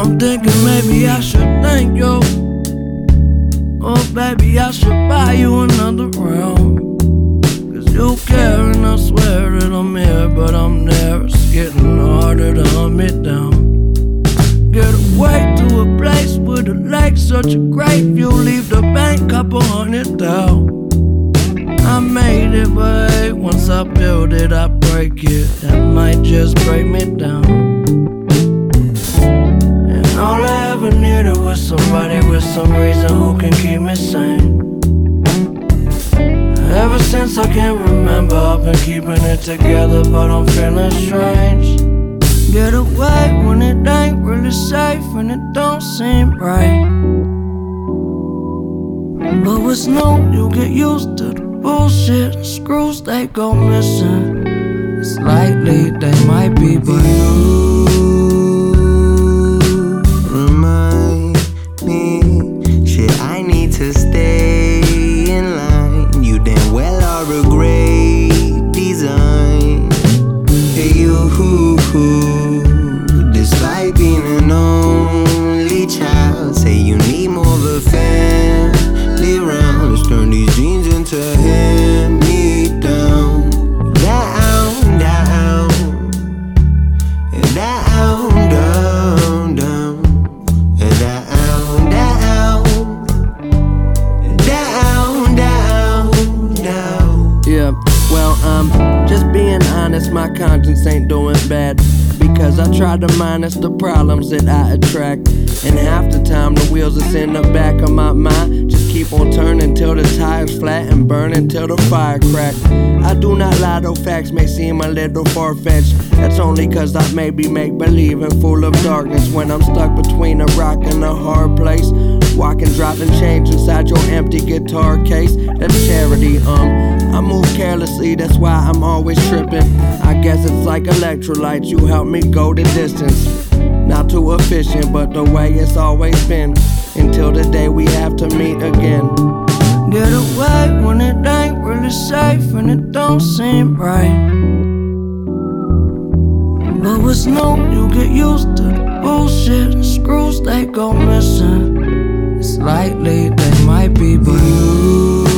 I'm thinking maybe I should thank you. Oh baby, I should buy you another round. Cause you care and I swear that I'm here, but I'm there. It's getting harder to hunt me down. Get away to a place with a lake, such a great view. Leave the bank, couple $100 down. I made it, but hey, once I build it, I break it. That might just break me down. And all I ever needed was somebody with some reason who can keep me sane. Ever since I can remember, I've been keeping it together, but I'm feeling strange. Get away when it ain't really safe and it don't seem right. But what's new, you get used to the bullshit. Screws, they go missing. Slightly, they might be, but you remind me, shit, I need to stay in line. You damn well are a great design. Hey, you, despite being an only child, say you need more of a family round. Let's turn these dreams into hand-me-down. Down, down, down, down, down, down, down, down. yeah, well, just being honest, my conscience ain't doing bad. Because I try to minus the problems that I attract. And half the time the wheels that's in the back of my mind just keep on turning till the tires flat and burning till the fire crack. I do not lie, though facts may seem a little far-fetched. That's only cause I maybe make believe and full of darkness. When I'm stuck between a rock and a hard place, walking, dropping change inside your empty guitar case. That's charity, I move carelessly, that's why I'm always tripping. I guess it's like electrolytes, you help me go the distance. Not too efficient, but the way it's always been. Until the day we have to meet again. Get away when it ain't really safe and it don't seem right. But what's new, you get used to the bullshit. Screws, they go missing. Slightly, they might be, but you